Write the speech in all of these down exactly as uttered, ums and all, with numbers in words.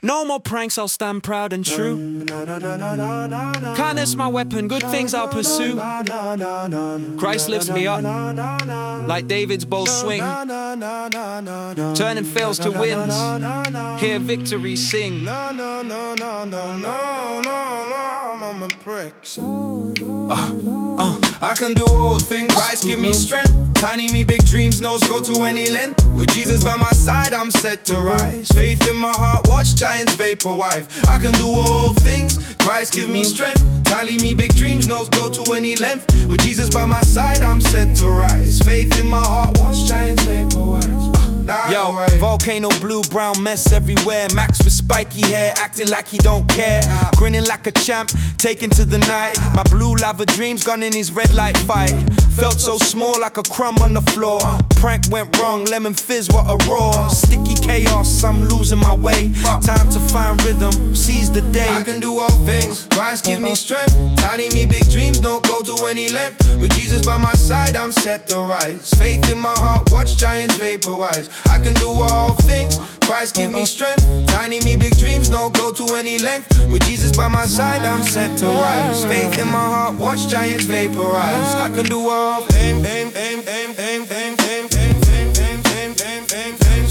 No more pranks, I'll stand proud and true. Kindness my weapon, good things I'll pursue. Christ lifts me up, like David's bow swing, turning fails to wins, hear victory sing. No, no, no, no, no, no, no, I'm a prick. Uh, uh, I can do all things, Christ give me strength. Tiny me, big dreams, nose go to any length. With Jesus by my side, I'm set to rise. Faith in my heart, watch giants vaporize. I can do all things, Christ give me strength. Tiny me, big dreams, nose go to any length. With Jesus by my side, I'm set to rise. Faith in my heart, watch giants vaporize. Yo, volcano blue, brown mess everywhere. Max with spiky hair, acting like he don't care. Grinning like a champ, taken to the night. My blue lava dreams gone in his red light fight. Felt so small like a crumb on the floor. Prank went wrong, lemon fizz, what a roar. Sticky chaos, I'm losing my way. Time to find rhythm, seize the day. I can do all things, Christ give me strength. Tiny me, big dreams, don't go to any length. With Jesus by my side, I'm set to rise. Faith in my heart, watch giants vaporize. I can do all things, Christ give me strength. Tiny me, big dreams, don't go to any length. With Jesus by my side, I'm set to rise. Faith in my heart, watch giants vaporize. I can do all things, aim, aim, aim, aim, aim, aim, aim, aim, aim, aim, aim, aim, aim,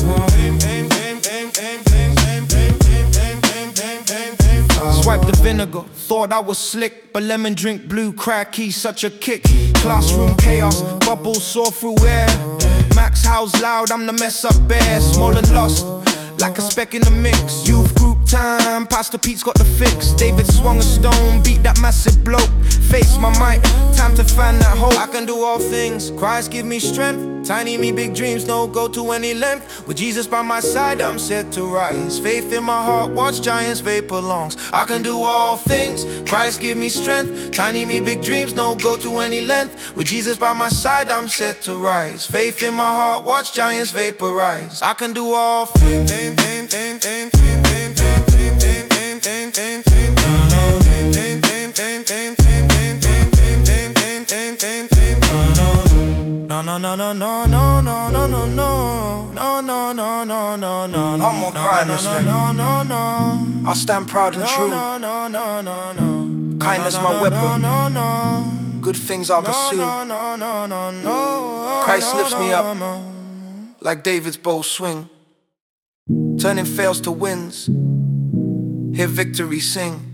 Swipe the vinegar, thought I was slick, but lemon drink blue, cracky, such a kick. Classroom chaos, bubbles soar through air. Max house loud, I'm the mess up bear. Small and lost, like a speck in the mix. Youth group time, Pastor Pete's got the fix. David swung a stone, beat that massive bloke. Face my mic, time to find that hope. I can do all things, Christ give me strength. Tiny me, big dreams, don't go to any length. With Jesus by my side, I'm set to rise. Faith in my heart, watch giants vapor longs. I can do all things, Christ give me strength. Tiny me, big dreams, don't go to any length. With Jesus by my side, I'm set to rise. Faith in my heart, watch giants vaporize. I can do all things. No, no, no, no, no, no, no, no, no, no, no, no, no, no, no, no. I'm more crying this thing. No, no, no. I'll stand proud and true. No, no, no, no, no. Kindness my weapon. No, no. Good things I'll pursue. No, no, no, no, no. Christ lifts me up, like David's bow swing, turning fails to wins, hear victory sing.